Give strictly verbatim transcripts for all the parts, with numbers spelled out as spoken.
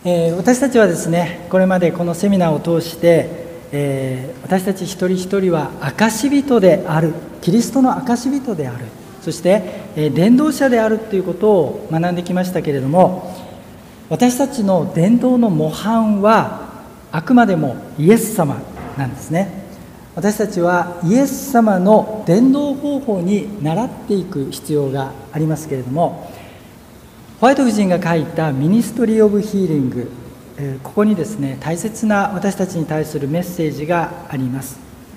えー、私たちはですね、これまでこのセミナーを通して、えー、私たち一人一人は証人である、キリストの証人である、そして、えー、伝道者であるということを学んできましたけれども、私たちの伝道の模範はあくまでもイエス様なんですね。私たちはイエス様の伝道方法に倣っていく必要がありますけれども、ホワイト夫人が書いたミニストリー・オブ・ヒーリング、ここにですね、大切な私たちに対するメッセージがあります。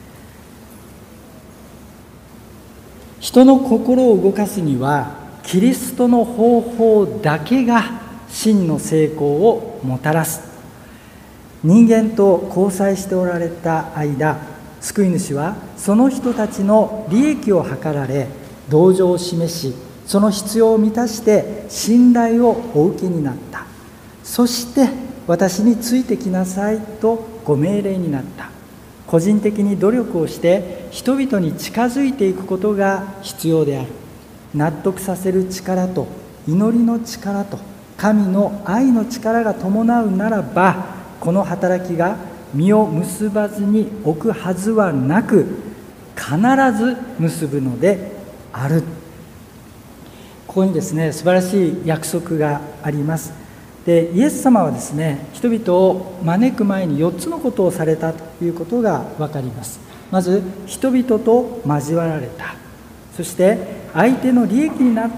人の心を動かすにはキリストの方法だけが真の成功をもたらす。人間と交際しておられた間、救い主はその人たちの利益を図られ、同情を示し、その必要を満たして信頼をお受けになった。そして私についてきなさいとご命令になった。個人的に努力をして人々に近づいていくことが必要である。納得させる力と祈りの力と神の愛の力が伴うならば、この働きが実を結ばずに置くはずはなく、必ず結ぶのである。ここにですね、素晴らしい約束があります。で、イエス様はですね、人々を招く前によっつのことをされたということが分かります。まず、人々と交わられた。そして相手の利益になって、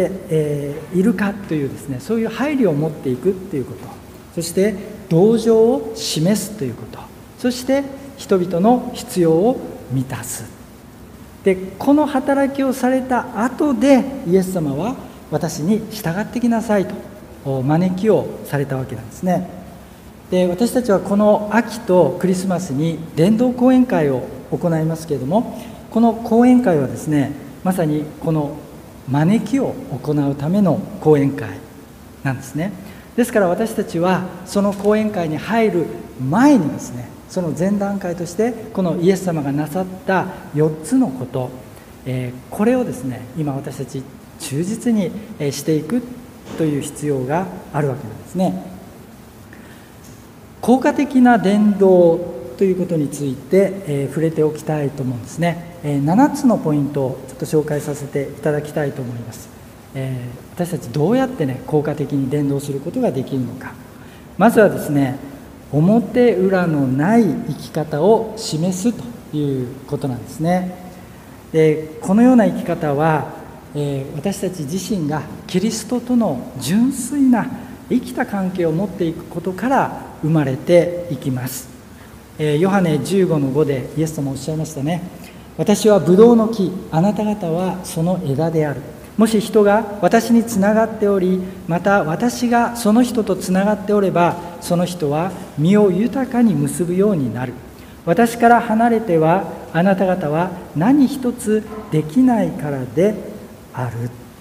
えー、いるかというですね、そういう配慮を持っていくということ、そして同情を示すということ、そして人々の必要を満たす。で、この働きをされた後でイエス様は私に従ってきなさいと招きをされたわけなんですね。で、私たちはこの秋とクリスマスに伝道講演会を行いますけれども、この講演会はですね、まさにこの招きを行うための講演会なんですね。ですから私たちはその講演会に入る前にですね、その前段階としてこのイエス様がなさったよっつのこと、えー、これをですね、今私たち忠実にしていくという必要があるわけなんですね。効果的な伝道ということについて、えー、触れておきたいと思うんですね。えー、ななつのポイントをちょっと紹介させていただきたいと思います。えー、私たちどうやってね、効果的に伝道することができるのか。まずはですね、表裏のない生き方を示すということなんですね。で、このような生き方は、えー、私たち自身がキリストとの純粋な生きた関係を持っていくことから生まれていきます。えー、ヨハネじゅうごのごでイエス様おっしゃいましたね。私はブドウの木、あなた方はその枝である。もし人が私につながっており、また私がその人とつながっておれば、その人は実を豊かに結ぶようになる。私から離れてはあなた方は何一つできないからである。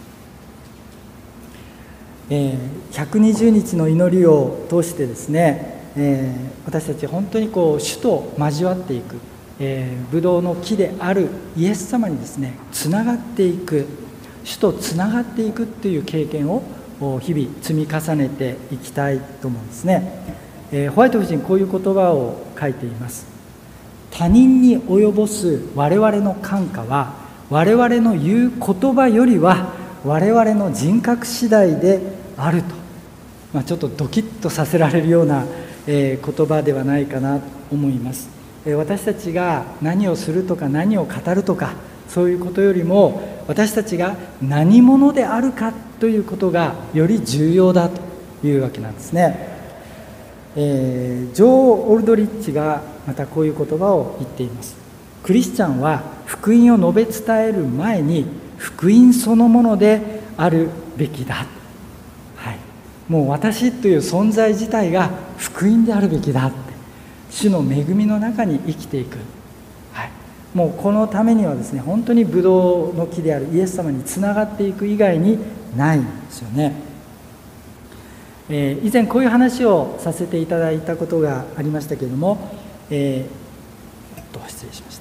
えー、ひゃくにじゅうにちの祈りを通してですね、えー、私たち本当にこう主と交わっていく、えー、ブドウの木であるイエス様にですね、つながっていく、主とつながっていくっていう経験を日々積み重ねていきたいと思うんですね。えー、ホワイト夫人こういう言葉を書いています。他人に及ぼす我々の感化は我々の言う言葉よりは我々の人格次第であると、まあ、ちょっとドキッとさせられるような、えー、言葉ではないかなと思います。えー、私たちが何をするとか何を語るとかそういうことよりも、私たちが何者であるかということがより重要だというわけなんですね。えー、ジョー・オルドリッチがまたこういう言葉を言っています。クリスチャンは福音を述べ伝える前に福音そのものであるべきだ。はい、もう私という存在自体が福音であるべきだって、主の恵みの中に生きていく。もうこのためにはですね、本当にブドウの木であるイエス様につながっていく以外にないんですよね。えー、以前こういう話をさせていただいたことがありましたけれども、えー、っと失礼しました、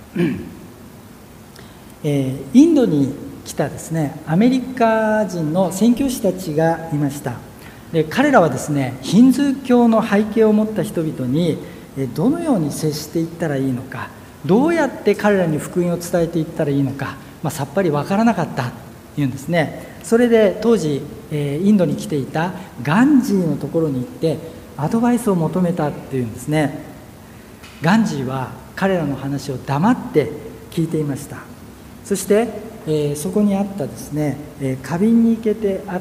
えー、インドに来たですね、アメリカ人の宣教師たちがいました。 で彼らはですね、ヒンズー教の背景を持った人々にどのように接していったらいいのか、どうやって彼らに福音を伝えていったらいいのか、まあ、さっぱりわからなかったというんですね。それで当時インドに来ていたガンジーのところに行ってアドバイスを求めたっていうんですね。ガンジーは彼らの話を黙って聞いていました。そして、えー、そこにあったですね、えー、花瓶に生けてあった、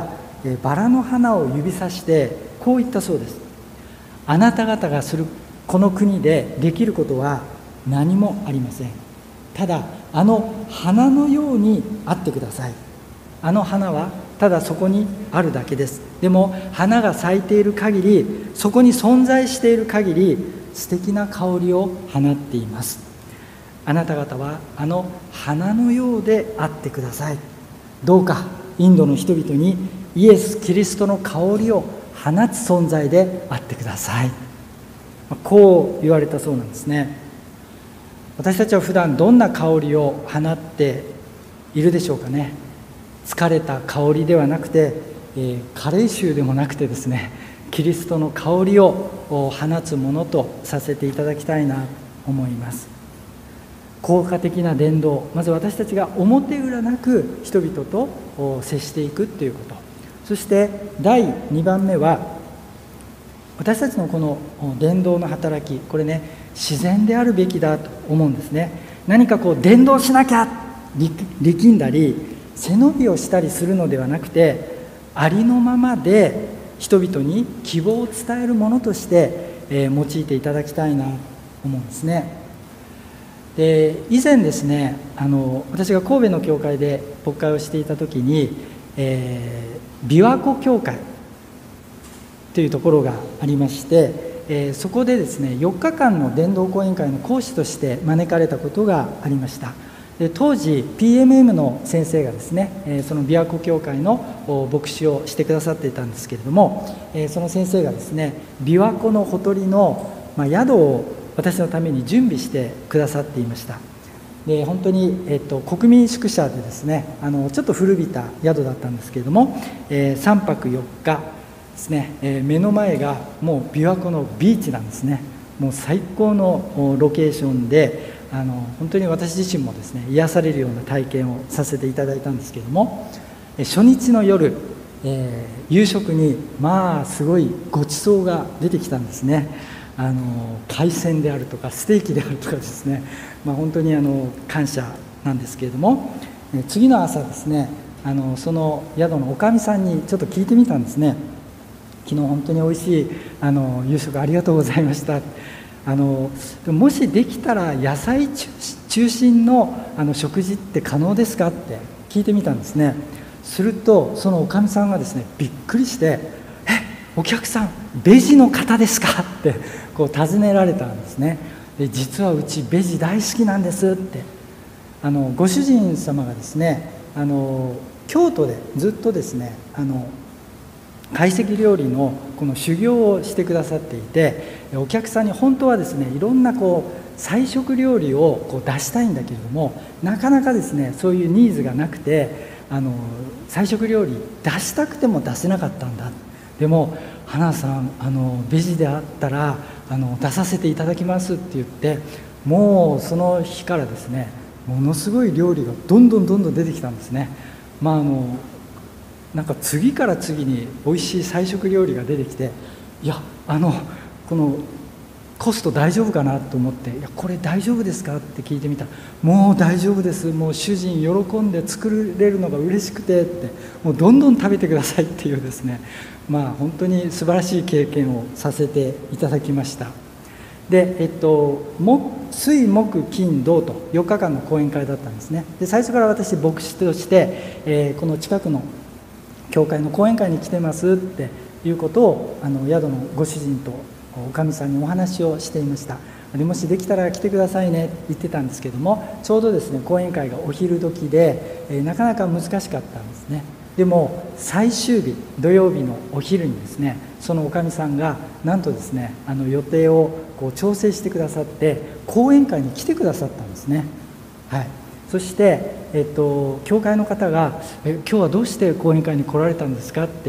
えー、バラの花を指さしてこう言ったそうです。あなた方がするこの国でできることは何もありません。ただあの花のようにあってください。あの花はただそこにあるだけです。でも花が咲いている限り、そこに存在している限り素敵な香りを放っています。あなた方はあの花のようであってください。どうかインドの人々にイエス・キリストの香りを放つ存在であってください。こう言われたそうなんですね。私たちは普段どんな香りを放っているでしょうかね。疲れた香りではなくて、えー、加齢臭でもなくてですね、キリストの香りを放つものとさせていただきたいなと思います。効果的な伝道、まず私たちが表裏なく人々と接していくということ。そしてだいにばんめは、私たちのこの伝道の働き、これね、自然であるべきだと思うんですね。何かこう伝道しなきゃ力んだり背伸びをしたりするのではなくて、ありのままで人々に希望を伝えるものとして、えー、用いていただきたいなと思うんですね。で以前ですね、あの私が神戸の教会で牧会をしていた時に、えー、琵琶湖教会というところがありまして、えー、そこでですねよっかかんの伝道講演会の講師として招かれたことがありました。で当時 ピーエムエム の先生がですね、えー、その琵琶湖教会の牧師をしてくださっていたんですけれども、えー、その先生がですね琵琶湖のほとりの、まあ、宿を私のために準備してくださっていました。で本当に、えっと、国民宿舎でですね、あのちょっと古びた宿だったんですけれども、えー、さんぱくよっかですね、えー、目の前がもう琵琶湖のビーチなんですね。もう最高のロケーションで、あの本当に私自身もですね癒されるような体験をさせていただいたんですけれども、初日の夜、えー、夕食にまあすごいごちそうが出てきたんですね。あの海鮮であるとかステーキであるとかですね、まあ、本当にあの感謝なんですけれども、えー、次の朝ですね、あのその宿のおかみさんにちょっと聞いてみたんですね。昨日本当においしいあの夕食ありがとうございました。あのもしできたら野菜中心 の, あの食事って可能ですかって聞いてみたんですね。するとそのおかみさんがですねびっくりして「えお客さんベジの方ですか?」ってこう尋ねられたんですね。で実はうちベジ大好きなんですって、あのご主人様がですね、あの京都でずっとですねあの懐石料理のこの修行をしてくださっていて、お客さんに本当はですねいろんなこう菜食料理をこう出したいんだけれども、なかなかですねそういうニーズがなくて、あの菜食料理出したくても出せなかったんだ。でも花さん、あのベジであったらあの出させていただきますって言って、もうその日からですねものすごい料理がどんどんどんどん出てきたんですね。まああのなんか次から次に美味しい菜食料理が出てきて、いやあのこのコスト大丈夫かなと思って「いやこれ大丈夫ですか?」って聞いてみたら「もう大丈夫です、もう主人喜んで作れるのが嬉しくて」って「もうどんどん食べてください」っていうですね、まあ本当に素晴らしい経験をさせていただきました。で、えっと、水木金土とよっかかんの講演会だったんですね。で最初から私牧師として、えー、この近くの教会の講演会に来てますっていうことをあの宿のご主人とおかみさんにお話をしていました。でもしできたら来てくださいねって言ってたんですけども、ちょうどですね講演会がお昼時で、えー、なかなか難しかったんですね。でも最終日土曜日のお昼にですね、そのおかみさんがなんとですねあの予定をこう調整してくださって講演会に来てくださったんですね。はい。そして、えっと、教会の方が「え今日はどうして講演会に来られたんですか?」って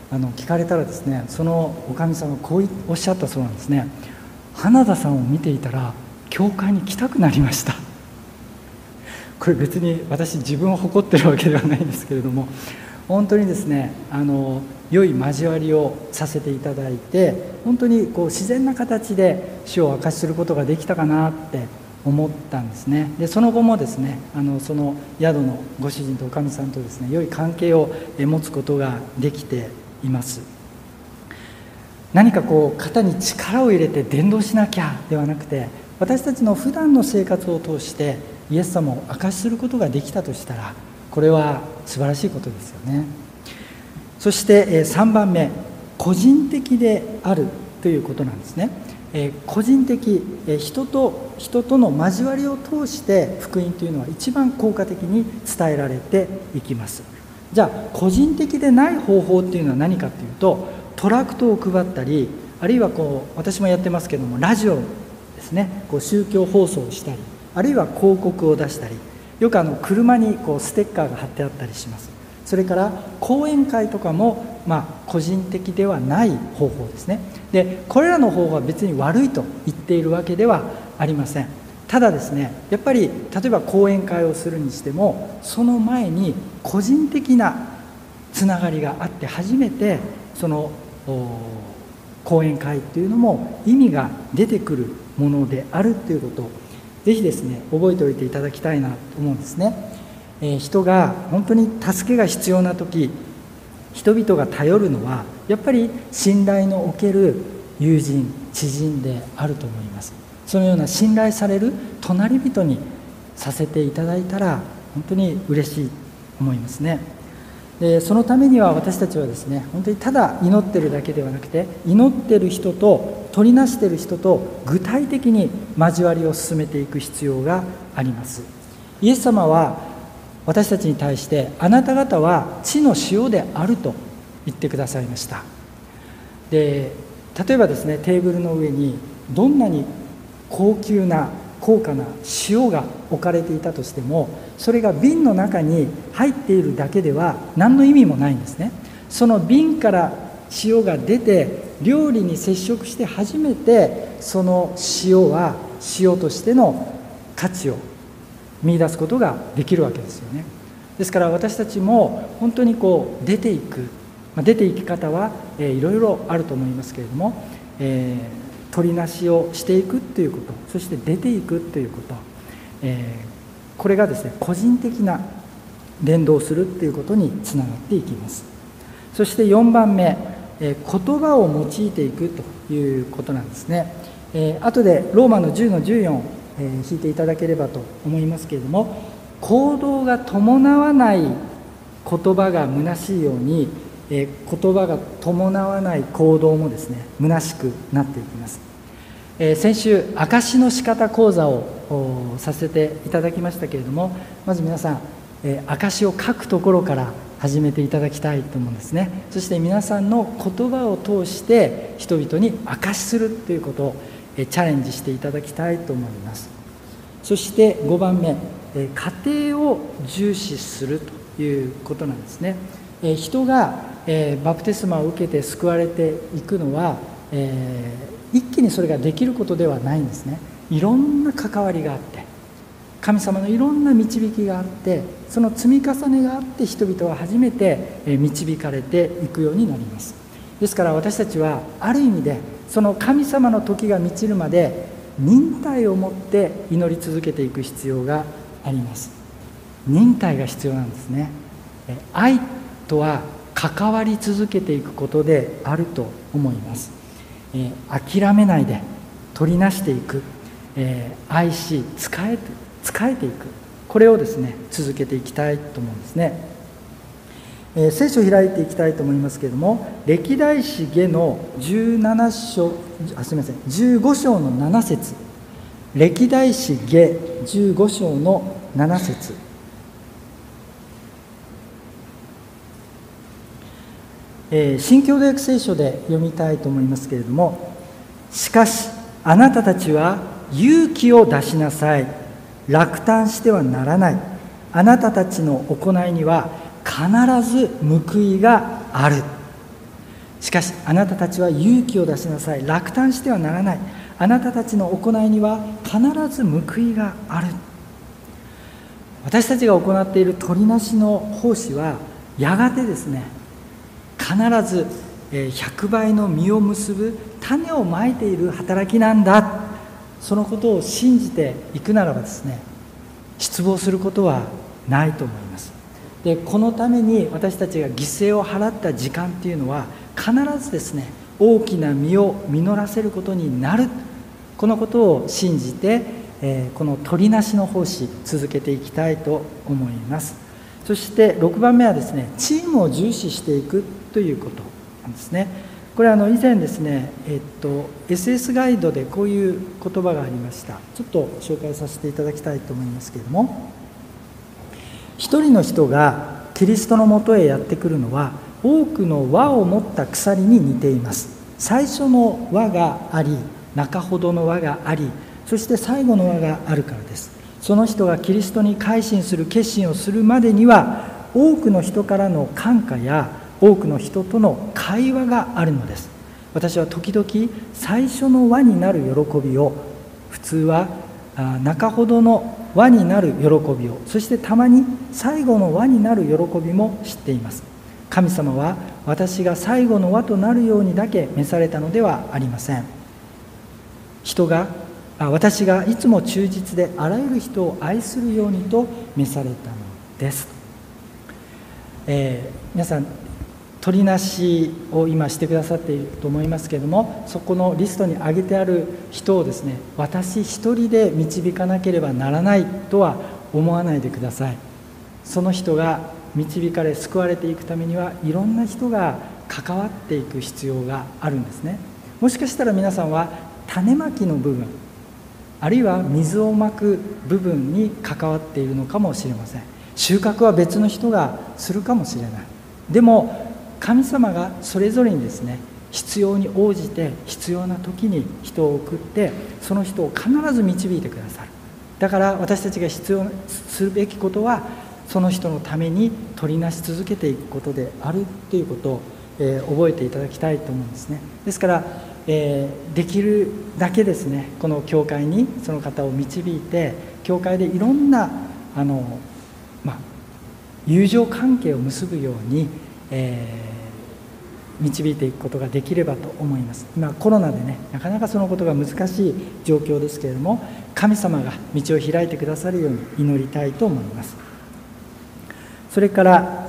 あの聞かれたらですね、そのおかみさんはこうおっしゃったそうなんですね。花田さんを見ていたら教会に来たくなりました。これ別に私自分を誇ってるわけではないんですけれども、本当にですね、あの良い交わりをさせていただいて、本当にこう自然な形で主を証しすることができたかなって思ったんですね。でその後もですね、あのその宿のご主人とおかみさんとですね、良い関係を持つことができています。何かこう肩に力を入れて伝道しなきゃではなくて、私たちの普段の生活を通してイエス様を証しすることができたとしたら、これは素晴らしいことですよね。そしてさんばんめ、個人的であるということなんですね。個人的、人と人との交わりを通して福音というのは一番効果的に伝えられていきます。じゃあ個人的でない方法っていうのは何かというと、トラクトを配ったり、あるいはこう私もやってますけども、ラジオですね、こう宗教放送をしたり、あるいは広告を出したり、よくあの車にこうステッカーが貼ってあったりします。それから講演会とかも、まあ、個人的ではない方法ですね。でこれらの方法は別に悪いと言っているわけではありません。ただですね、やっぱり例えば講演会をするにしても、その前に個人的なつながりがあって初めてその講演会っていうのも意味が出てくるものであるということをぜひですね覚えておいていただきたいなと思うんですね。えー、人が本当に助けが必要な時、人々が頼るのはやっぱり信頼のおける友人知人であると思います。そのような信頼される隣人にさせていただいたら本当に嬉しいと思いますね。でそのためには私たちはですね、本当にただ祈ってるだけではなくて、祈ってる人と取りなしてる人と具体的に交わりを進めていく必要があります。イエス様は私たちに対して、あなた方は地の塩であると言ってくださいました。で例えばですね、テーブルの上にどんなに高級な高価な塩が置かれていたとしても、それが瓶の中に入っているだけでは何の意味もないんですね。その瓶から塩が出て料理に接触して初めて、その塩は塩としての価値を見出すことができるわけですよね。ですから私たちも本当にこう出ていく、まあ、出ていき方は、えー、いろいろあると思いますけれども、えー取りなしをしていくということ、そして出ていくということ、えー、これがですね個人的な伝道するということにつながっていきます。そしてよんばんめ、えー、言葉を用いていくということなんですね。えー、後でローマのじゅうのじゅうよん、えー、引いていただければと思いますけれども、行動が伴わない言葉が虚しいように、えー、言葉が伴わない行動もですね虚しくなっていきます。えー、先週証の仕方講座をさせていただきましたけれども、まず皆さん、えー、証を書くところから始めていただきたいと思うんですね。そして皆さんの言葉を通して人々に証しするということを、えー、チャレンジしていただきたいと思います。そしてごばんめ、えー、家庭を重視するということなんですね。えー、人がえー、バプテスマを受けて救われていくのは、えー、一気にそれができることではないんですね。いろんな関わりがあって、神様のいろんな導きがあって、その積み重ねがあって人々は初めて導かれていくようになります。ですから私たちはある意味でその神様の時が満ちるまで忍耐を持って祈り続けていく必要があります。忍耐が必要なんですね。愛とは関わり続けていくことであると思います。えー、諦めないで取りなしていく、えー、愛し仕えて仕えていく、これをですね続けていきたいと思うんですね。えー、聖書を開いていきたいと思いますけれども、歴代史下のじゅうなな章あすみませんじゅうご章のなな節、歴代史下じゅうご章のなな節、えー、新共同訳聖書で読みたいと思いますけれども、しかしあなたたちは勇気を出しなさい、落胆してはならない、あなたたちの行いには必ず報いがある。 しかしあなたたちは勇気を出しなさい。落胆してはならない。あなたたちの行いには必ず報いがある。私たちが行っている取りなしの奉仕はやがてですね、必ずひゃくばいの実を結ぶ種をまいている働きなんだ。そのことを信じていくならばですね、失望することはないと思います。で、このために私たちが犠牲を払った時間っていうのは必ずですね、大きな実を実らせることになる。このことを信じて、えー、この取りなしの奉仕続けていきたいと思います。そしてろくばんめはですね、チームを重視していくということなんですね。これはあの以前ですね、えっと、エスエス ガイドでこういう言葉がありました。ちょっと紹介させていただきたいと思いますけれども、一人の人がキリストのもとへやってくるのは多くの輪を持った鎖に似ています。最初の輪があり、中ほどの輪があり、そして最後の輪があるからです。その人がキリストに改心する決心をするまでには多くの人からの感化や多くの人との会話があるのです。私は時々最初の輪になる喜びを、普通は中ほどの輪になる喜びを、そしてたまに最後の輪になる喜びも知っています。神様は私が最後の輪となるようにだけ召されたのではありません。人が私がいつも忠実であらゆる人を愛するようにと召されたのです。えー、皆さん取りなしを今してくださっていると思いますけれども、そこのリストに挙げてある人をですね、私一人で導かなければならないとは思わないでください。その人が導かれ救われていくためにはいろんな人が関わっていく必要があるんですね。もしかしたら皆さんは種まきの部分、あるいは水をまく部分に関わっているのかもしれません。収穫は別の人がするかもしれない。でも神様がそれぞれにですね、必要に応じて必要な時に人を送って、その人を必ず導いてくださる。だから私たちが必要するべきことは、その人のために取りなし続けていくことであるということを、えー、覚えていただきたいと思うんですね。ですから、えー、できるだけですね、この教会にその方を導いて、教会でいろんなあの、まあ、友情関係を結ぶように、えー導いていくことができればと思います。今コロナでね、なかなかそのことが難しい状況ですけれども、神様が道を開いてくださるように祈りたいと思います。それから、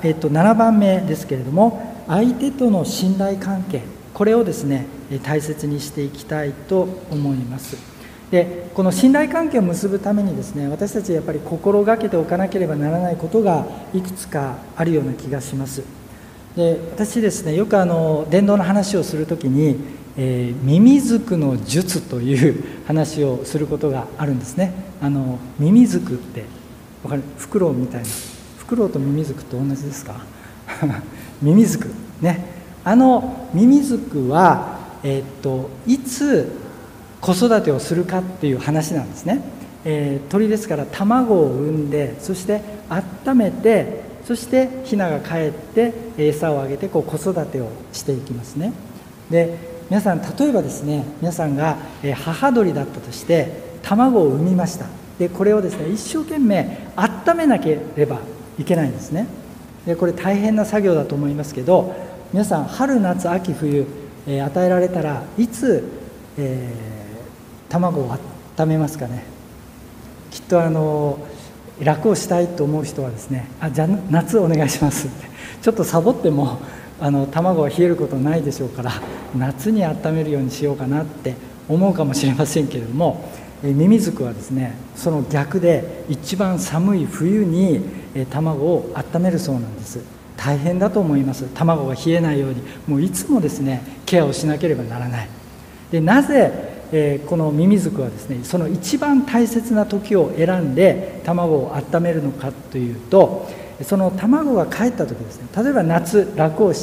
えっと、ななばんめですけれども、相手との信頼関係、これをですね大切にしていきたいと思います。で、この信頼関係を結ぶためにですね、私たちやっぱり心がけておかなければならないことがいくつかあるような気がします。で、私ですね、よくあの伝道の話をするときに、えー、ミミズクの術という話をすることがあるんですね。あのミミズクってわかる？フクロウみたいな、フクロウとミミズクって同じですか？ミミズクね、あのミミズクは、えー、っといつ子育てをするかっていう話なんですね。えー、鳥ですから卵を産んで、そして温めて、そしてヒナが帰って餌をあげてこう子育てをしていきますね。で、皆さん例えばですね、皆さんが母鳥だったとして卵を産みました。で、これをですね一生懸命温めなければいけないんですね。で、これ大変な作業だと思いますけど、皆さん春夏秋冬、えー、与えられたらいつ、えー、卵を温めますかね。きっとあの楽をしたいと思う人はですね、あ、じゃあ夏お願いしますってちょっとサボってもあの卵は冷えることないでしょうから、夏に温めるようにしようかなって思うかもしれませんけれども、えミミズクはですねその逆で一番寒い冬にえ卵を温めるそうなんです。大変だと思います。卵が冷えないようにもういつもですねケアをしなければならない。で、なぜえー、このミミズクはですね、その一番大切な時を選んで卵を温めるのかというと、その卵が帰った時ですね、例えば夏楽をして、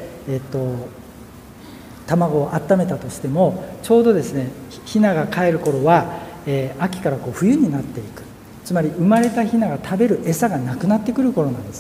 えー、と卵を温めたとしても、ちょうどですねヒナが帰る頃は、えー、秋からこう冬になっていく、つまり生まれたヒナが食べる餌がなくなってくる頃なんですね。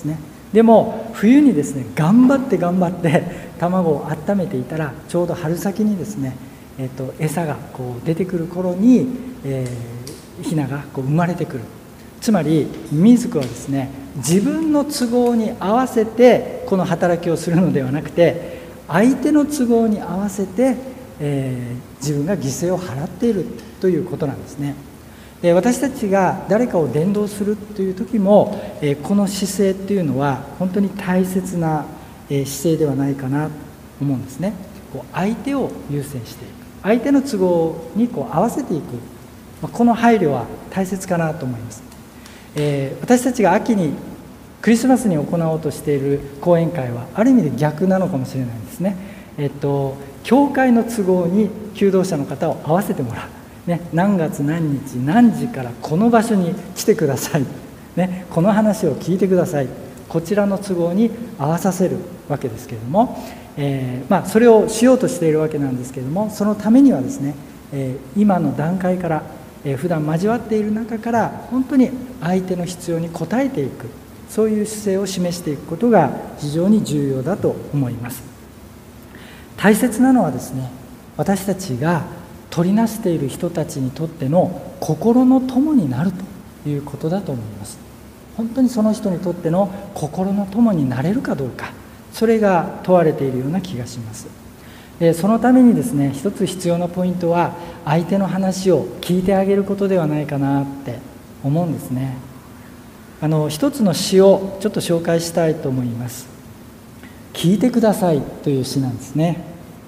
でも冬にですね頑張って頑張って卵を温めていたら、ちょうど春先にですね、えー、と餌がこう出てくる頃に、えー、ヒナがこう生まれてくる。つまりミミズクはですね、自分の都合に合わせてこの働きをするのではなくて、相手の都合に合わせて、えー、自分が犠牲を払っているということなんですね。で、私たちが誰かを伝道するという時も、えー、この姿勢っていうのは本当に大切な、えー、姿勢ではないかなと思うんですね。こう相手を優先していく、相手の都合にこう合わせていく、まあ、この配慮は大切かなと思います。えー、私たちが秋にクリスマスに行おうとしている講演会はある意味で逆なのかもしれないですね。えっと教会の都合に求道者の方を合わせてもらう、ね、何月何日何時からこの場所に来てください、ね、この話を聞いてください、こちらの都合に合わさせるわけですけれども、えーまあ、それをしようとしているわけなんですけれども、そのためにはですね、えー、今の段階から、えー、普段交わっている中から本当に相手の必要に応えていく、そういう姿勢を示していくことが非常に重要だと思います。大切なのはですね、私たちが取りなしている人たちにとっての心の友になるということだと思います。本当にその人にとっての心の友になれるかどうか、それが問われているような気がします。で、そのためにですね、一つ必要なポイントは相手の話を聞いてあげることではないかなって思うんですね。あの一つの詩をちょっと紹介したいと思います。聞いてくださいという詩なんですね。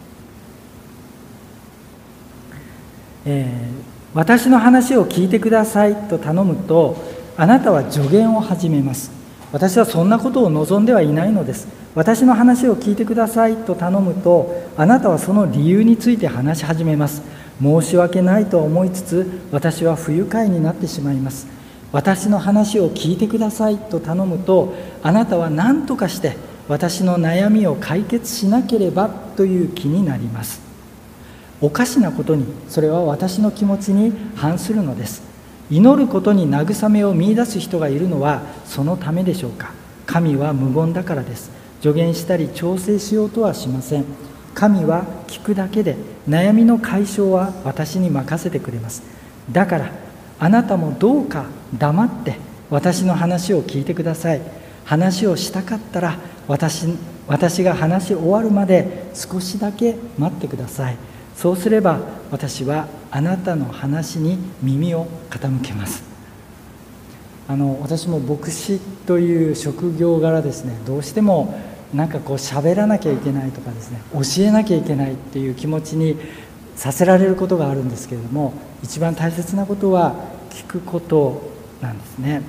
えー、私の話を聞いてくださいと頼むと、あなたは助言を始めます。私はそんなことを望んではいないのです。私の話を聞いてくださいと頼むと、あなたはその理由について話し始めます。申し訳ないと思いつつ、私は不愉快になってしまいます。私の話を聞いてくださいと頼むと、あなたは何とかして私の悩みを解決しなければという気になります。おかしなことに、それは私の気持ちに反するのです。祈ることに慰めを見出す人がいるのはそのためでしょうか。神は無言だからです。助言したり調整しようとはしません。神は聞くだけで、悩みの解消は私に任せてくれます。だからあなたもどうか黙って私の話を聞いてください。話をしたかったら 私, 私が話し終わるまで少しだけ待ってください。そうすれば私はあなたの話に耳を傾けます。あの私も牧師という職業柄ですね、どうしてもなんかこう喋らなきゃいけないとかですね、教えなきゃいけないっていう気持ちにさせられることがあるんですけれども、一番大切なことは聞くことなんですね。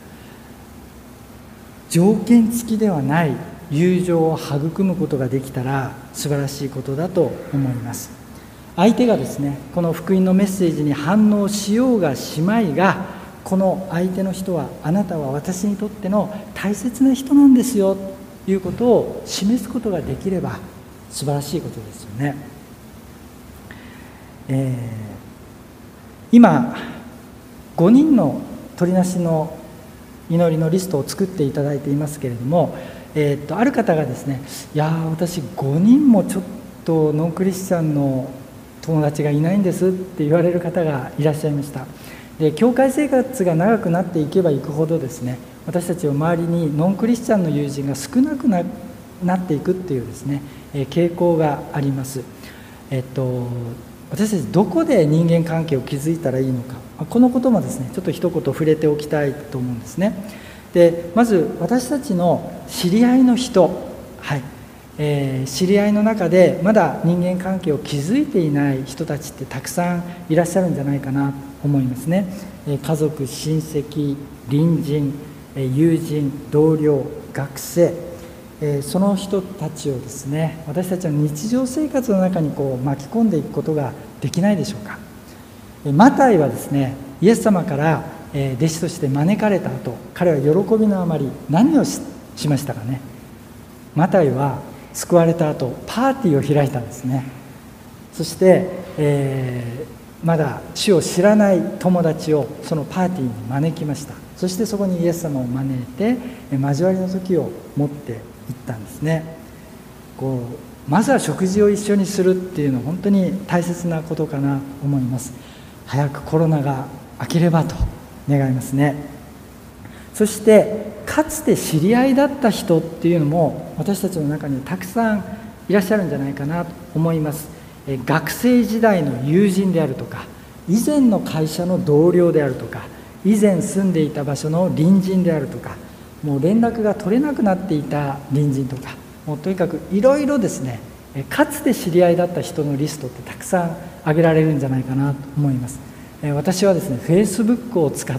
条件付きではない友情を育むことができたら素晴らしいことだと思います。相手がですね、この福音のメッセージに反応しようがしまいが、この相手の人はあなたは私にとっての大切な人なんですよということを示すことができれば素晴らしいことですよね。えー、今ごにんの取りなしの祈りのリストを作っていただいていますけれども、えー、っとある方がですね、いや私ごにんもちょっとノンクリスチャンの友達がいないんですって言われる方がいらっしゃいました。で、教会生活が長くなっていけばいくほどですね、私たちの周りにノンクリスチャンの友人が少なく な, なっていくっていうですね、えー、傾向があります。えっと私たちどこで人間関係を築いたらいいのか、このこともですねちょっと一言触れておきたいと思うんですね。で、まず私たちの知り合いの人、はいえー、知り合いの中でまだ人間関係を築いていない人たちってたくさんいらっしゃるんじゃないかなと思いますね。えー、家族、親戚、隣人、えー、友人、同僚、学生、えー、その人たちをですね、私たちの日常生活の中にこう巻き込んでいくことができないでしょうか。えー、マタイはですね、イエス様から、えー、弟子として招かれた後、彼は喜びのあまり何を し, しましたかね。マタイは救われた後パーティーを開いたんですね。そして、えまだ主を知らない友達をそのパーティーに招きました。そしてそこにイエス様を招いて交わりの時を持って行ったんですね。こうまずは食事を一緒にするっていうのは本当に大切なことかなと思います。早くコロナが明ければと願いますね。そしてかつて知り合いだった人っていうのも私たちの中にたくさんいらっしゃるんじゃないかなと思います。学生時代の友人であるとか、以前の会社の同僚であるとか、以前住んでいた場所の隣人であるとか、もう連絡が取れなくなっていた隣人とか、もうとにかくいろいろですね、かつて知り合いだった人のリストってたくさん挙げられるんじゃないかなと思います。私はですね Facebook を使って、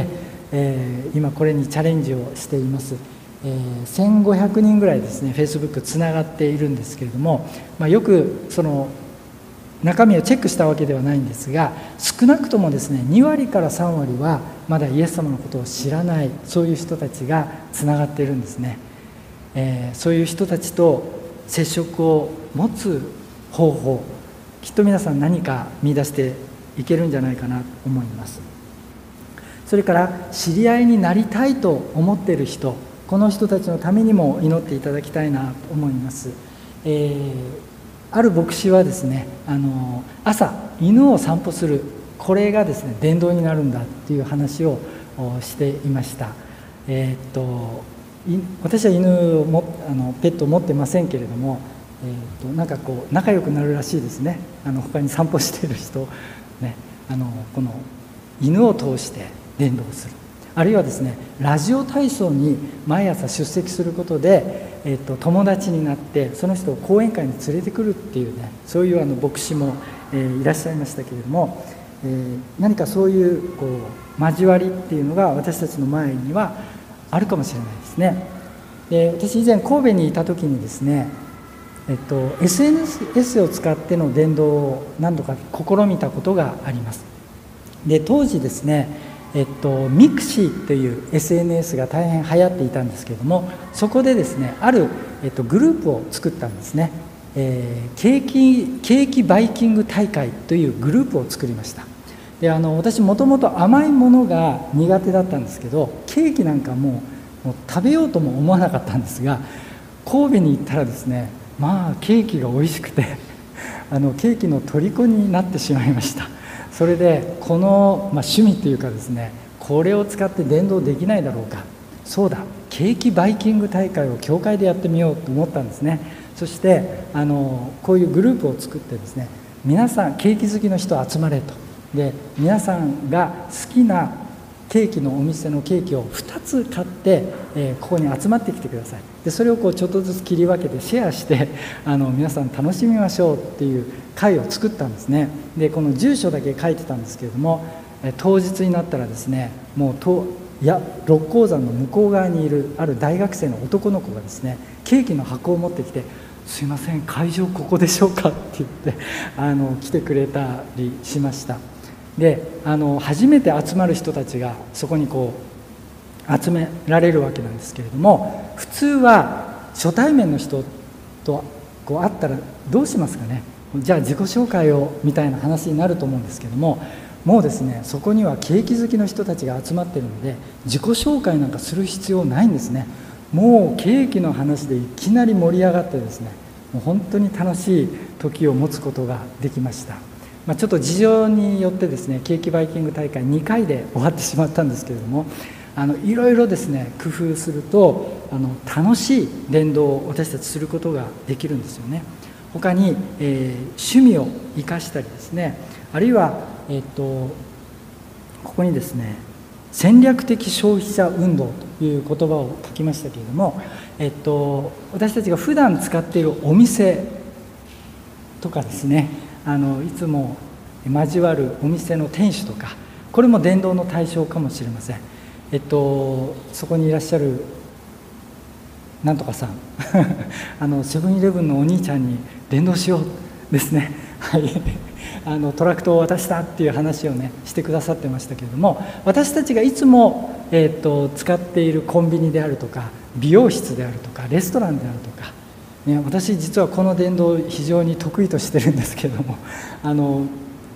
えー、今これにチャレンジをしています。えー、せんごひゃくにんぐらいですね Facebook つながっているんですけれども、まあ、よくその中身をチェックしたわけではないんですが、少なくともですねに割からさん割はまだイエス様のことを知らない、そういう人たちがつながっているんですね。えー、そういう人たちと接触を持つ方法、きっと皆さん何か見出していけるんじゃないかなと思います。それから知り合いになりたいと思っている人、この人たちのためにも祈っていただきたいなと思います。えー、ある牧師はですね、あの朝犬を散歩する、これがですね伝道になるんだっていう話をしていました。えー、っと私は犬をもあのペットを持ってませんけれども、えー、となんかこう仲良くなるらしいですね。あの他に散歩している人、ね、あのこの犬を通して伝道する、あるいはですねラジオ体操に毎朝出席することで、えー、と友達になってその人を講演会に連れてくるっていうね、そういうあの牧師も、えー、いらっしゃいましたけれども、えー、何かそういうこう交わりっていうのが私たちの前にはあるかもしれないですね。で、私以前神戸にいた時にですね、えっと、エスエヌエス を使っての伝道を何度か試みたことがあります。で、当時ですね、えっと、ミクシーという エスエヌエス が大変流行っていたんですけれども、そこでですねある、えっと、グループを作ったんですね。えー、ケーキ、ケーキバイキング大会というグループを作りました。で、あの私もともと甘いものが苦手だったんですけど、ケーキなんかもう、もう食べようとも思わなかったんですが、神戸に行ったらですね、まあケーキが美味しくてあのケーキの虜になってしまいました。それでこの、まあ、趣味というかですね、これを使って伝道できないだろうか、そうだ、ケーキバイキング大会を教会でやってみようと思ったんですね。そしてあのこういうグループを作ってですね、皆さんケーキ好きの人集まれと、で皆さんが好きなケーキのお店のケーキをふたつ買って、えー、ここに集まってきてください。でそれをこうちょっとずつ切り分けてシェアしてあの皆さん楽しみましょうっていう会を作ったんですね。でこの住所だけ書いてたんですけれども、え当日になったらですね、もうといや六甲山の向こう側にいるある大学生の男の子がですね、ケーキの箱を持ってきて、すいません会場ここでしょうかって言ってあの来てくれたりしました。であの初めて集まる人たちがそこにこう集められるわけなんですけれども、普通は初対面の人とこう会ったらどうしますかね。じゃあ自己紹介をみたいな話になると思うんですけども、もうですねそこにはケーキ好きの人たちが集まっているので自己紹介なんかする必要ないんですね。もうケーキの話でいきなり盛り上がってですね、もう本当に楽しい時を持つことができました。まあ、ちょっと事情によってですねケーキバイキング大会にかいで終わってしまったんですけれども、あのいろいろですね工夫するとあの楽しい伝道を私たちすることができるんですよね。他に、えー、趣味を生かしたりですね、あるいは、えー、とここにですね戦略的消費者運動という言葉を書きましたけれども、えー、と私たちが普段使っているお店とかですね、あのいつも交わるお店の店主とか、これも伝道の対象かもしれません。えっとそこにいらっしゃるなんとかさんあのセブンイレブンのお兄ちゃんに伝道しようですねはいあのトラクトを渡したっていう話をねしてくださってましたけれども、私たちがいつも、えっと使っているコンビニであるとか美容室であるとかレストランであるとかね、私実はこの伝道を非常に得意としてるんですけれども、あの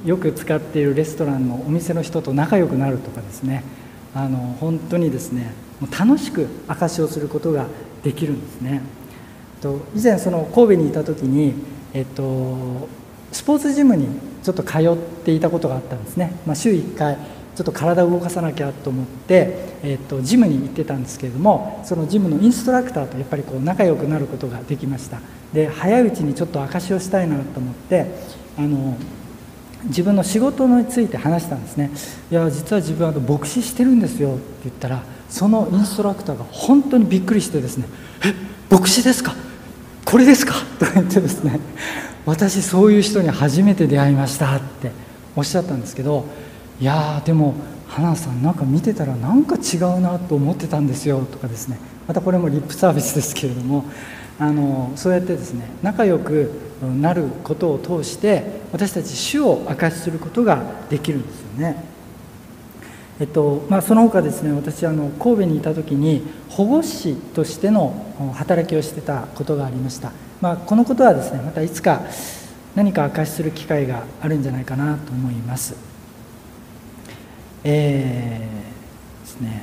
よく使っているレストランのお店の人と仲良くなるとかですね、あの本当にですねもう楽しく証しをすることができるんですね。と以前その神戸にいた時に、えっと、スポーツジムにちょっと通っていたことがあったんですね、まあ、週いっかいちょっと体を動かさなきゃと思って、えっと、ジムに行ってたんですけれども、そのジムのインストラクターとやっぱりこう仲良くなることができました。で早いうちにちょっと証しをしたいなと思って、あの自分の仕事について話したんですね。いや実は自分は牧師してるんですよって言ったら、そのインストラクターが本当にびっくりしてですね、え牧師ですか、これですかと言ってですね、私そういう人に初めて出会いましたっておっしゃったんですけど、いやでも花さんなんか見てたらなんか違うなと思ってたんですよとかですね、またこれもリップサービスですけれども、あのそうやってですね仲良くなることを通して私たち主を証しすることができるんですよね。えっとまあ、その他ですね、私あの神戸にいた時に保護司としての働きをしてたことがありました。まあ、このことはですねまたいつか何か証しする機会があるんじゃないかなと思います。えー、ですね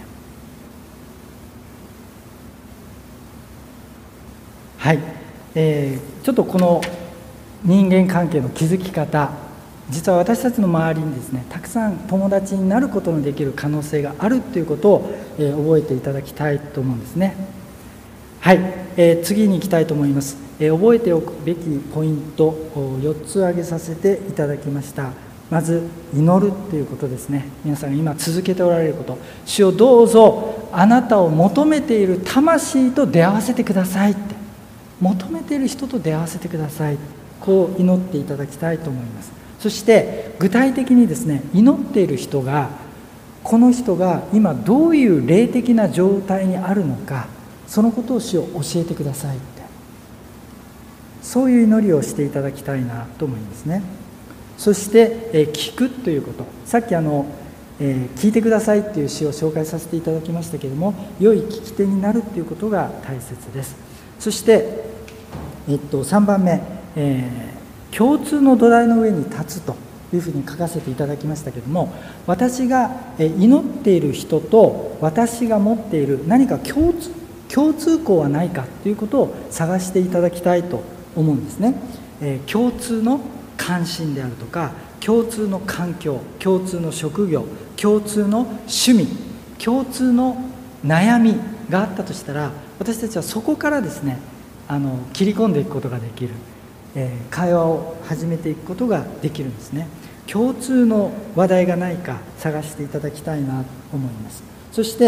はい、えー、ちょっとこの人間関係の築き方、実は私たちの周りにですねたくさん友達になることのできる可能性があるということを、えー、覚えていただきたいと思うんですね。はい、えー、次に行きたいと思います。えー、覚えておくべきポイントをよっつ挙げさせていただきました。まず祈るということですね。皆さん今続けておられること、主をどうぞあなたを求めている魂と出会わせてくださいって、求めている人と出会わせてください、こう祈っていただきたいと思います。そして具体的にですね祈っている人がこの人が今どういう霊的な状態にあるのか、そのことを主を教えてくださいって、そういう祈りをしていただきたいなと思いますね。そして、えー、聞くということ、さっきあの、えー、聞いてくださいっていう詩を紹介させていただきましたけれども、良い聞き手になるということが大切です。そして、えっと、さんばんめ、えー、共通の土台の上に立つというふうに書かせていただきましたけれども、私が祈っている人と私が持っている何か共通共通項はないかということを探していただきたいと思うんですね。えー、共通の関心であるとか、共通の環境、共通の職業、共通の趣味、共通の悩みがあったとしたら、私たちはそこからですねあの切り込んでいくことができる、えー、会話を始めていくことができるんですね。共通の話題がないか探していただきたいなと思います。そして、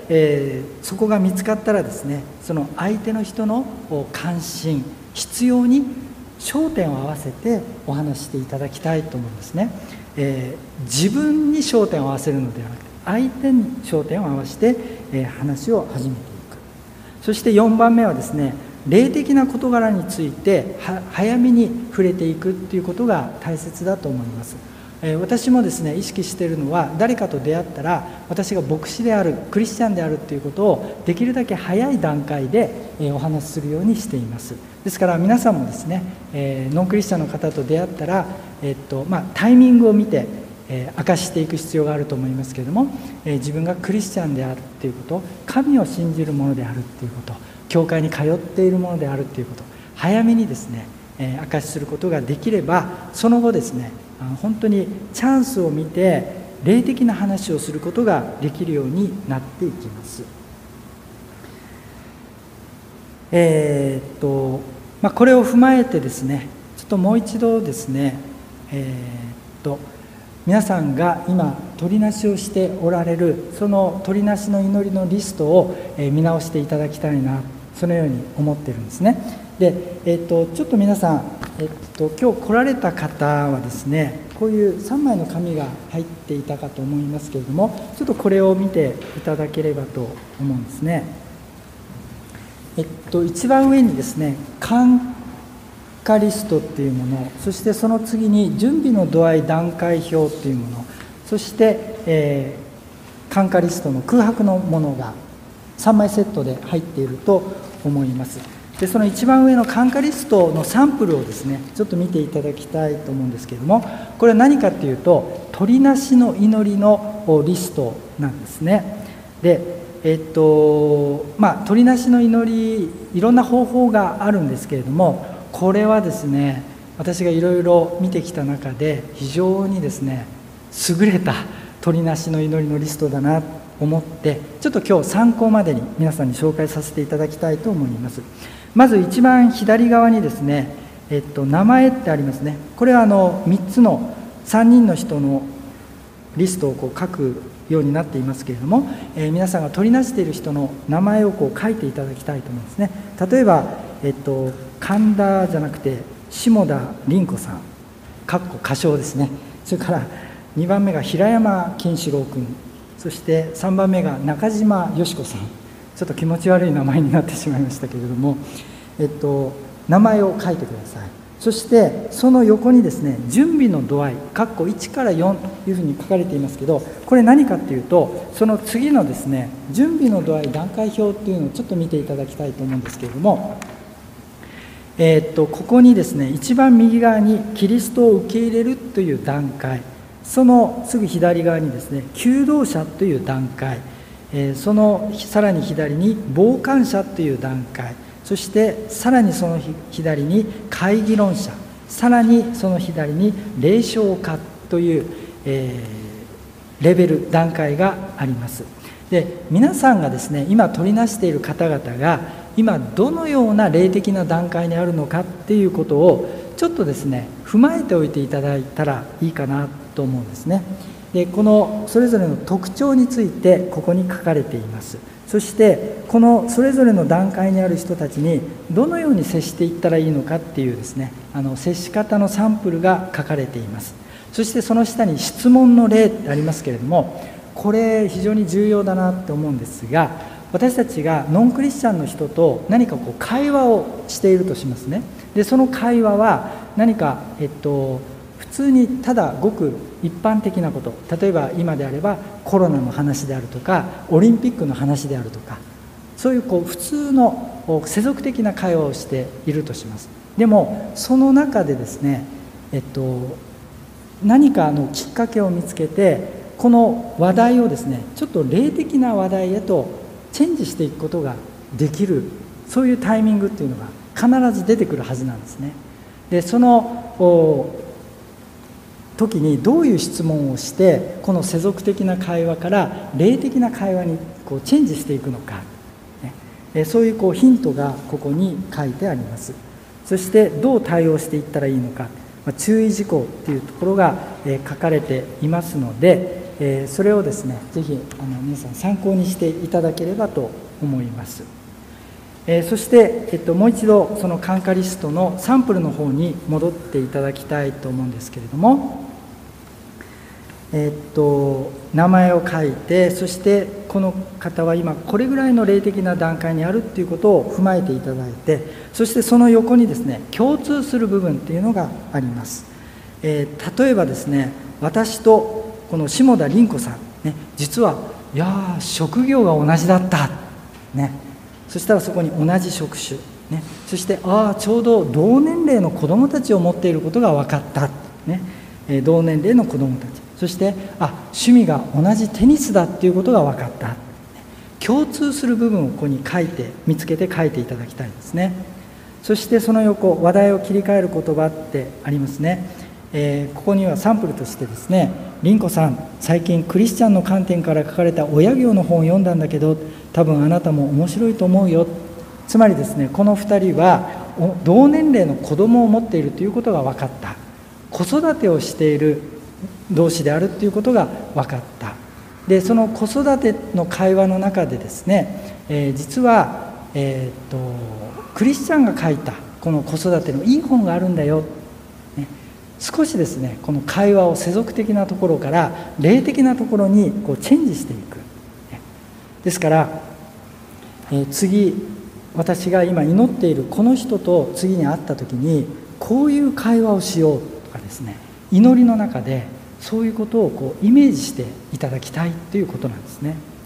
えー、そこが見つかったらですね、その相手の人の関心、必要に焦点を合わせてお話していただきたいと思うんですね。えー、自分に焦点を合わせるのではなくて、相手に焦点を合わせて、えー、話を始めていく。そしてよんばんめはですね、霊的な事柄については早めに触れていくっていうことが大切だと思います。えー、私もですね意識しているのは、誰かと出会ったら私が牧師である、クリスチャンであるっていうことをできるだけ早い段階で、えー、お話しするようにしています。ですから皆さんもですね、えー、ノンクリスチャンの方と出会ったら、えーっとまあ、タイミングを見て、えー、明かしていく必要があると思いますけれども、えー、自分がクリスチャンであるっていうこと、神を信じるものであるっていうこと、教会に通っているものであるっていうこと、早めにですね、えー、明かしすることができれば、その後ですねあの本当にチャンスを見て霊的な話をすることができるようになっていきます。えーっとまあ、これを踏まえてですね、ちょっともう一度ですね、えー、っと皆さんが今取りなしをしておられるその取りなしの祈りのリストを、えー、見直していただきたいな、そのように思っているんですね。で、えー、っとちょっと皆さん、えー、っと今日来られた方はですね、こういうさんまいの紙が入っていたかと思いますけれども、ちょっとこれを見ていただければと思うんですね。えっと、一番上にですね、感化リストっていうもの、そしてその次に準備の度合い段階表っていうもの、そして、えー、感化リストの空白のものがさんまいセットで入っていると思います。 でその一番上の感化リストのサンプルをですねちょっと見ていただきたいと思うんですけれども、これは何かっていうと鳥なしの祈りのリストなんですね。でえっとまあ鳥なしの祈り、いろんな方法があるんですけれども、これはですね私がいろいろ見てきた中で非常にですね優れた鳥なしの祈りのリストだなと思って、ちょっと今日参考までに皆さんに紹介させていただきたいと思います。まず一番左側にですね、えっと、名前ってありますね。これはあのみっつのさんにんの人のリストをこう書くようになっていますけれども、えー、皆さんが取りなしている人の名前をこう書いていただきたいと思いますね。例えば、えっと、神田じゃなくて下田凛子さん、かっこ仮称ですね。それからにばんめが平山健志郎君、そしてさんばんめが中島よし子さん。ちょっと気持ち悪い名前になってしまいましたけれども、えっと、名前を書いてください。そしてその横にですね準備の度合いかっこいちからよんというふうに書かれていますけど、これ何かっていうと、その次のですね準備の度合い段階表っていうのをちょっと見ていただきたいと思うんですけれども、えー、っとここにですね一番右側にキリストを受け入れるという段階、そのすぐ左側にですね求道者という段階、えー、そのさらに左に傍観者という段階、そしてさらにその左に会議論者、さらにその左に霊障家という、えー、レベル段階があります。で皆さんがですね今取りなしている方々が今どのような霊的な段階にあるのかっていうことをちょっとですね踏まえておいていただいたらいいかなと思うんですね。でこのそれぞれの特徴についてここに書かれています。そしてこのそれぞれの段階にある人たちにどのように接していったらいいのかっていうですねあの接し方のサンプルが書かれています。そしてその下に質問の例ってありますけれども、これ非常に重要だなって思うんですが、私たちがノンクリスチャンの人と何かこう会話をしているとしますね。でその会話は何かえっと普通にただごく一般的なこと、例えば今であればコロナの話であるとかオリンピックの話であるとか、そういうこう普通の世俗的な会話をしているとします。でもその中でですね、えっと、何かのきっかけを見つけてこの話題をですねちょっと霊的な話題へとチェンジしていくことができる、そういうタイミングっていうのが必ず出てくるはずなんですね。でその時にどういう質問をしてこの世俗的な会話から霊的な会話にこうチェンジしていくのか、ね、そういうこうヒントがここに書いてあります。そしてどう対応していったらいいのか、まあ、注意事項っていうところが、えー、書かれていますので、えー、それをですねぜひあの皆さん参考にしていただければと思います。えー、そして、えっと、もう一度その感化リストのサンプルの方に戻っていただきたいと思うんですけれども、えっと、名前を書いて、そしてこの方は今これぐらいの霊的な段階にあるっていうことを踏まえていただいて、そしてその横にですね共通する部分っていうのがあります。えー、例えばですね私とこの下田凛子さん、ね、実はいや職業が同じだった、ね、そしたらそこに同じ職種、ね、そしてああちょうど同年齢の子どもたちを持っていることが分かった、ね、えー、同年齢の子どもたち、そしてあ趣味が同じテニスだっていうことが分かった、共通する部分をここに書いて見つけて書いていただきたいですね。そしてその横話題を切り替える言葉ってありますね。えー、ここにはサンプルとしてですね、凛子さん最近クリスチャンの観点から書かれた親業の本を読んだんだけど多分あなたも面白いと思うよ。つまりですねこのふたりは同年齢の子供を持っているということが分かった、子育てをしている同士であるということが分かった。でその子育ての会話の中でですね、えー、実は、えー、っとクリスチャンが書いたこの子育てのいい本があるんだよ、ね、少しですねこの会話を世俗的なところから霊的なところにこうチェンジしていく。ですから、えー、次私が今祈っているこの人と次に会った時にこういう会話をしようとかですね、祈りの中でそういうことをこうイメージしていただきたいということなんですね。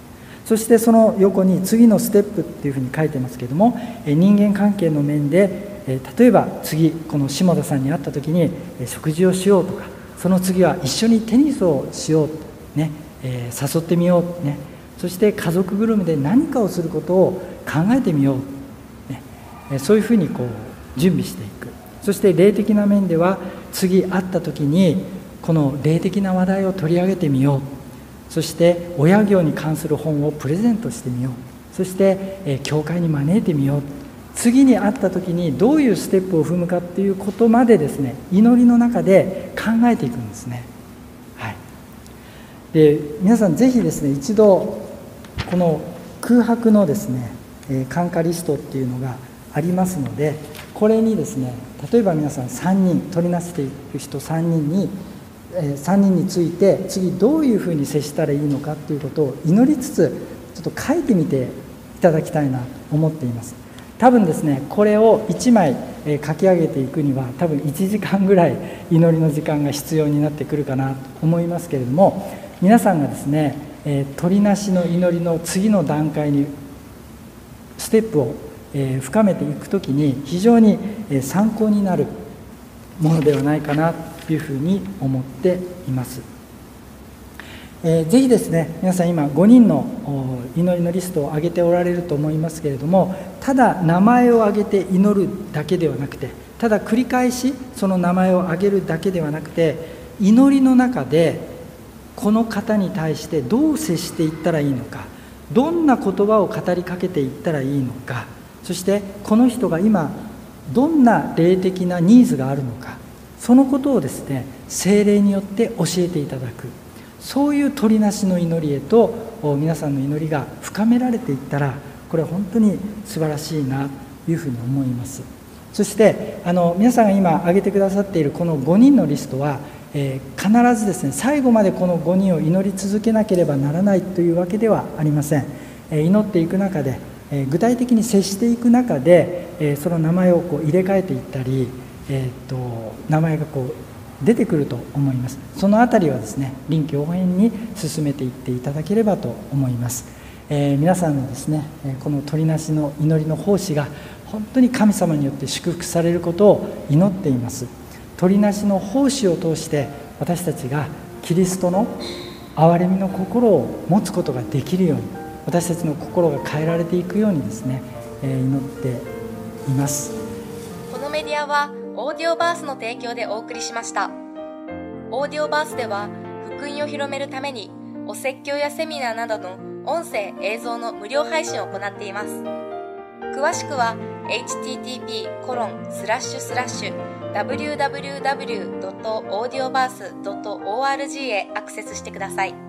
そしてその横に次のステップっていうふうに書いてますけれども、人間関係の面で例えば次この下田さんに会った時に食事をしようとか、その次は一緒にテニスをしよう、ねえー、誘ってみよう、ね、そして家族ぐるみで何かをすることを考えてみよう、ね、そういうふうにこう準備していく。そして霊的な面では次会った時にこの霊的な話題を取り上げてみよう。そして親業に関する本をプレゼントしてみよう。そして、えー、教会に招いてみよう。次に会った時にどういうステップを踏むかっていうことまでですね、祈りの中で考えていくんですね。はい、で皆さんぜひですね、一度この空白のですね、えー、感化リストっていうのがありますので、これにですね、例えば皆さんさんにん取りなしていく人さんにんに、えー、さんにんについて次どういうふうに接したらいいのかっていうことを祈りつつちょっと書いてみていただきたいなと思っています。多分ですね、これをいちまい書き上げていくには多分いちじかんぐらい祈りの時間が必要になってくるかなと思いますけれども、皆さんがですね、取りなしの祈りの次の段階にステップを深めていくときに非常に参考になるものではないかなというふうに思っています。えー、ぜひですね、皆さん今ごにんの祈りのリストを挙げておられると思いますけれども、ただ名前を挙げて祈るだけではなくて、ただ繰り返しその名前を挙げるだけではなくて、祈りの中でこの方に対してどう接していったらいいのか、どんな言葉を語りかけていったらいいのか、そしてこの人が今どんな霊的なニーズがあるのか、そのことをですね、聖霊によって教えていただく、そういう取りなしの祈りへと皆さんの祈りが深められていったら、これは本当に素晴らしいなというふうに思います。そしてあの皆さんが今挙げてくださっているこのごにんのリストは、えー、必ずですね、最後までこのごにんを祈り続けなければならないというわけではありません。えー、祈っていく中で、えー、具体的に接していく中で、えー、その名前をこう入れ替えていったり、えー、っと名前がこう出てくると思います。そのあたりはですね、臨機応変に進めていっていただければと思います。えー、皆さんのですね、この取りなしの祈りの奉仕が本当に神様によって祝福されることを祈っています。取りなしの奉仕を通して私たちがキリストの憐れみの心を持つことができるように、私たちの心が変えられていくようにですね、えー、祈っています。 このメディアはオーディオバースの提供でお送りしました。オーディオバースでは福音を広めるためにお説教やセミナーなどの音声映像の無料配信を行っています。詳しくは エイチティーティーピーコロンスラッシュスラッシュダブリューダブリューダブリュードットオーディオバースドットオーアールジー へアクセスしてください。